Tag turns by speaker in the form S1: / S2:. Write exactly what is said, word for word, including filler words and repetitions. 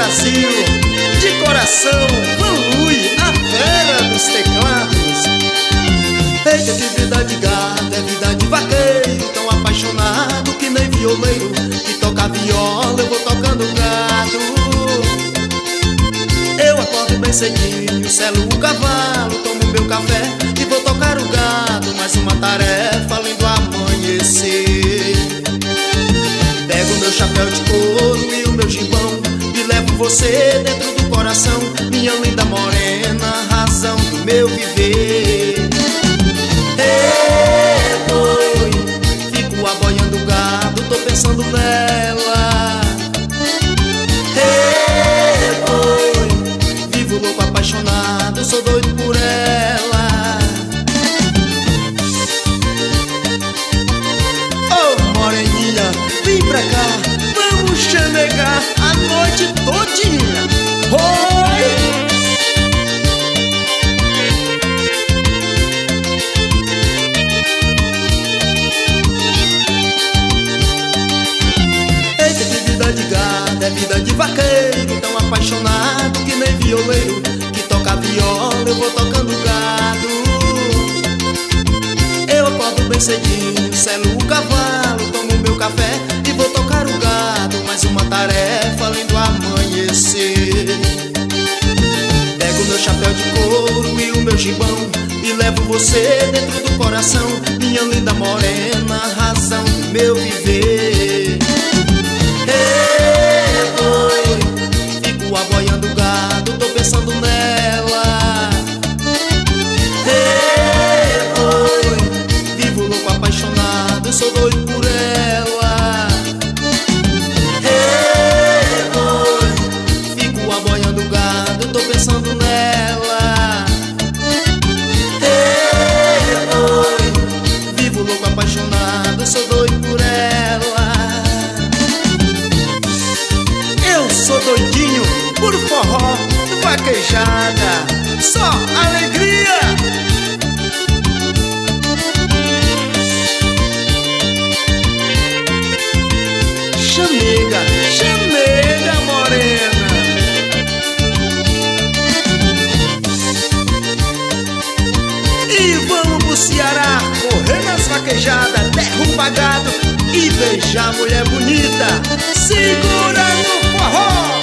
S1: Brasil, de coração, Vanlui, a fera dos teclados. Eita, que vida de gato, é vida de vaqueiro, tão apaixonado que nem violeiro, que toca viola, eu vou tocando gado. Eu acordo bem cedinho, selo o cavalo, tomo meu café e vou tocar o gado. Mais uma tarefa além do amanhecer. Pego meu chapéu de couro e o meu gibão e levo você dentro do coração, minha linda morena, razão do meu viver. Ei, boi, fico aboiando o gado, tô pensando nela. Ei, boi, vivo louco apaixonado, sou doido por ela. Oh, moreninha, vem pra cá, vamos chamegar a noite todinha. Oi! Eita, que vida de gado, é vida de vaqueiro, tão apaixonado que nem violeiro, que toca viola, eu vou tocando gado. Eu acordo bem cedinho, selo o cavalo, tomo meu café e vou tocar o gado. Mais uma tarefa além do amanhecer. Pego meu chapéu de couro e o meu gibão e levo você dentro do coração, minha linda morena, razão do meu viver. Ei, boi, fico aboiando o gado, tô pensando nela. Ei, boi, vivo louco apaixonado, sou doido por ela. Ei, boi, fico aboiando o gado, tô pensando nela. Ei, boi, vivo louco apaixonado, sou doido por ela. Eu sou doidinho por forró, vaquejada, só alegria. Chamega, chamega, morena. E vamos pro Ceará, correr nas vaquejadas, derruba gado e beijar mulher bonita. Segura no forró.